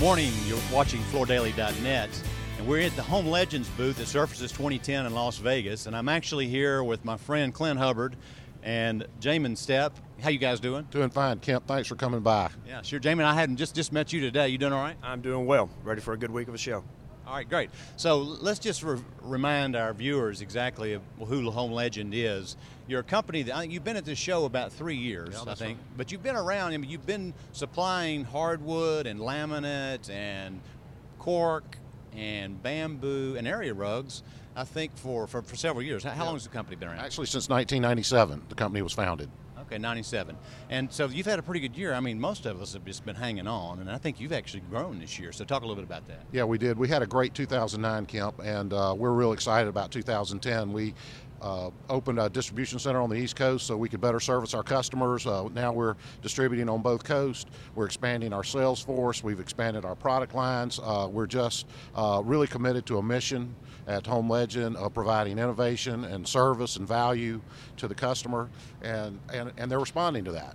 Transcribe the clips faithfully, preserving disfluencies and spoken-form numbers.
morning. You're watching Floor Daily dot net, and we're at the Home Legends booth at Surfaces twenty ten in Las Vegas, and I'm actually here with my friend Clint Hubbard and Jamin Stepp. How you guys doing? Doing fine, Kemp. Thanks for coming by. Yeah, sure. Jamin, I hadn't just, just met you today. You doing all right? I'm doing well. Ready for a good week of a show. All right, great. So let's just re- remind our viewers exactly of who Home Legend is. You're a company that I think you've been at this show about three years, Yeah, I that's think, right. but you've been around. I mean, you've been supplying hardwood and laminate and cork and bamboo and area rugs, I think, for, for, for several years. How, how Yeah. long has the company been around? Actually, since nineteen ninety-seven, the company was founded. Okay, ninety-seven. And so you've had a pretty good year. I mean, most of us have just been hanging on, and I think you've actually grown this year. So talk a little bit about that. Yeah, we did. We had a great two thousand nine, Kemp, and uh, we're real excited about two thousand ten. We uh, opened a distribution center on the East Coast so we could better service our customers. Uh, now we're distributing on both coasts. We're expanding our sales force. We've expanded our product lines. Uh, we're just uh, really committed to a mission at Home Legend of providing innovation and service and value to the customer, and, and, and they're responding to that.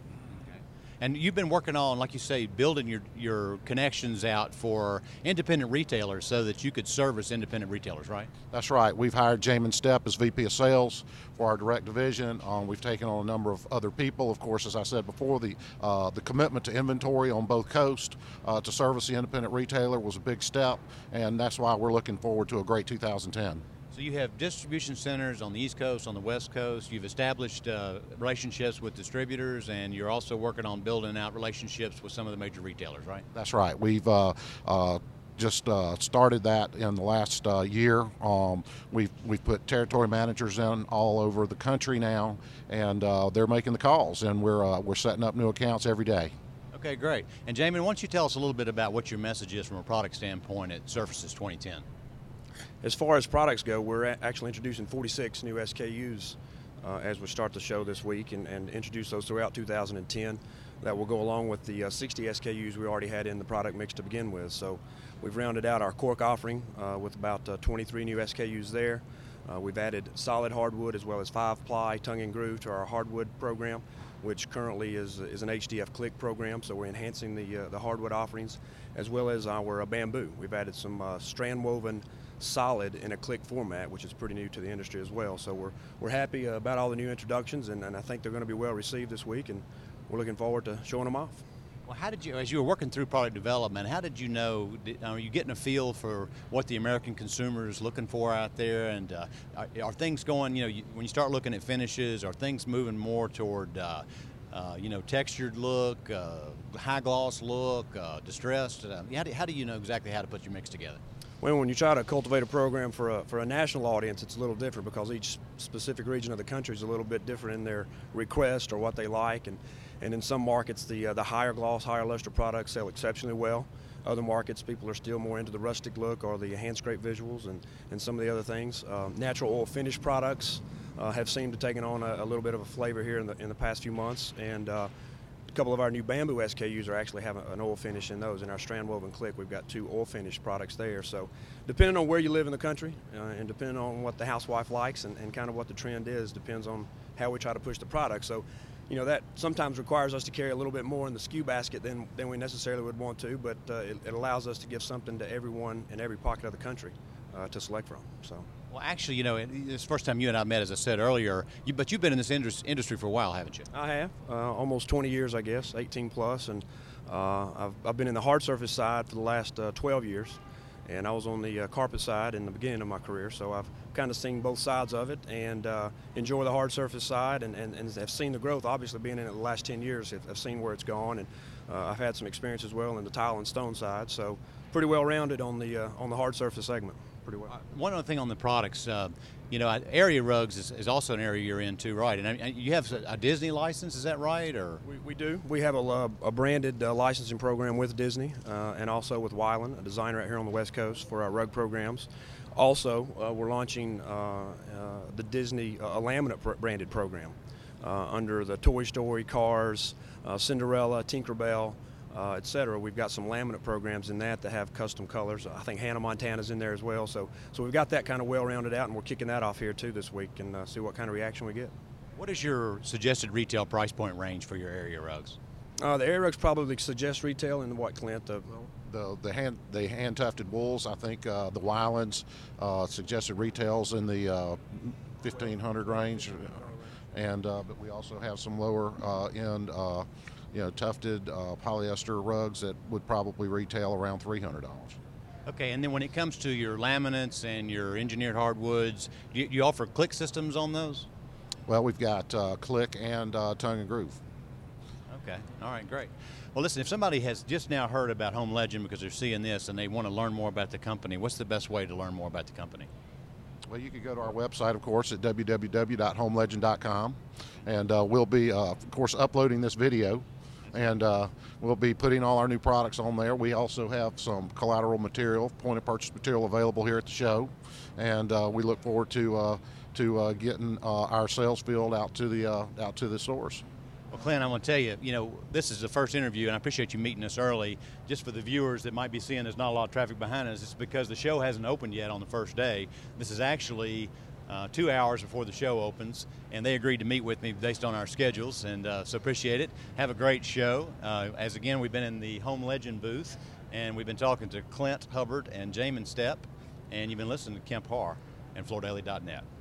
And you've been working on, like you say, building your, your connections out for independent retailers so that you could service independent retailers, right? That's right. We've hired Jamin Stepp as V P of Sales for our direct division. Um, we've taken on a number of other people. Of course, as I said before, the uh, the commitment to inventory on both coasts uh, to service the independent retailer was a big step, and that's why we're looking forward to a great two thousand ten. So you have distribution centers on the East Coast, on the West Coast. You've established uh, relationships with distributors, and you're also working on building out relationships with some of the major retailers, right? That's right. We've uh, uh, just uh, started that in the last uh, year. Um, we've we've put territory managers in all over the country now, and uh, they're making the calls, and we're uh, we're setting up new accounts every day. Okay, great. And Jamin, why don't you tell us a little bit about what your message is from a product standpoint at Surfaces twenty ten? As far as products go, we're a- actually introducing forty-six new S K Us uh, as we start the show this week and, and introduce those throughout two thousand ten. That will go along with the uh, sixty S K Us we already had in the product mix to begin with. So we've rounded out our cork offering uh, with about uh, twenty-three new S K Us there. Uh, we've added solid hardwood as well as five-ply tongue and groove to our hardwood program, which currently is is an H D F click program. So we're enhancing the uh, the hardwood offerings as well as our uh, bamboo. We've added some uh, strand woven solid in a click format, which is pretty new to the industry as well. So we're we're happy about all the new introductions, and, and I think they're going to be well received this week, and we're looking forward to showing them off. Well, how did you, as you were working through product development, how did you know, did, are you getting a feel for what the American consumer is looking for out there? And uh, are, are things going, you know, you, when you start looking at finishes, are things moving more toward, uh, uh, you know, textured look, uh, high gloss look, uh, distressed? Uh, how, do, how do you know exactly how to put your mix together? Well, when you try to cultivate a program for a, for a national audience, it's a little different because each specific region of the country is a little bit different in their request or what they like. And, and in some markets, the, uh, the higher gloss, higher luster products sell exceptionally well. Other markets, people are still more into the rustic look or the hand scrape visuals and, and some of the other things. Um, natural oil finish products uh, have seemed to take on a, a little bit of a flavor here in the, in the past few months. And uh, a couple of our new bamboo S K Us are actually having an oil finish in those. In our strand woven click, we've got two oil finish products there. So depending on where you live in the country uh, and depending on what the housewife likes and, and kind of what the trend is, depends on how we try to push the product. So, you know, that sometimes requires us to carry a little bit more in the S K U basket than, than we necessarily would want to, but uh, it, it allows us to give something to everyone in every pocket of the country uh, to select from. So. Well, actually, you know, it's the first time you and I met, as I said earlier, you, but you've been in this indus- industry for a while, haven't you? I have, uh, almost twenty years, I guess, eighteen plus, and uh, I've, I've been in the hard surface side for the last uh, twelve years, and I was on the uh, carpet side in the beginning of my career, so I've kind of seen both sides of it and uh, enjoy the hard surface side and, and, and have seen the growth. Obviously, being in it the last ten years, I've, I've seen where it's gone, and uh, I've had some experience as well in the tile and stone side, so pretty well rounded on the uh, on the hard surface segment. Pretty well. Uh, one other thing on the products, uh, you know, area rugs is, is also an area you're in too, right? And, and you have a Disney license, is that right? Or we, we do. We have a, a branded uh, licensing program with Disney uh, and also with Weiland, a designer out here on the West Coast for our rug programs. Also, uh, we're launching uh, uh, the Disney uh, a laminate pr- branded program uh, under the Toy Story, Cars, uh, Cinderella, Tinkerbell. Uh, et cetera. We've got some laminate programs in that that have custom colors. I think Hannah Montana's in there as well. So, so we've got that kind of well rounded out, and we're kicking that off here too this week, and uh, see what kind of reaction we get. What is your suggested retail price point range for your area rugs? Uh, the area rugs probably suggest retail in what, Clint? Uh, the the hand the hand tufted wools. I think uh, the Wylands uh, suggested retails in the uh, fifteen hundred range, and uh, but we also have some lower uh, end, uh, you know, tufted uh, polyester rugs that would probably retail around three hundred dollars. Okay, and then when it comes to your laminates and your engineered hardwoods, do you, do you offer click systems on those? Well, we've got uh, click and uh, tongue and groove. Okay, all right, great. Well, listen, if somebody has just now heard about Home Legend because they're seeing this and they want to learn more about the company, what's the best way to learn more about the company? Well, you can go to our website, of course, at w w w dot home legend dot com, and uh, we'll be, uh, of course, uploading this video, and uh, we'll be putting all our new products on there. We also have some collateral material, point of purchase material available here at the show, and uh, we look forward to uh, to uh, getting uh, our sales field out to the uh, out to the stores. Well, Clint, I want to tell you, you know, this is the first interview, and I appreciate you meeting us early. Just for the viewers that might be seeing there's not a lot of traffic behind us, it's because the show hasn't opened yet on the first day. This is actually uh, two hours before the show opens, and they agreed to meet with me based on our schedules, and uh, so appreciate it. Have a great show. Uh, as again, we've been in the Home Legend booth, and we've been talking to Clint Hubbard and Jamin Stepp, and you've been listening to Kemp Harr and Flor Daily dot net.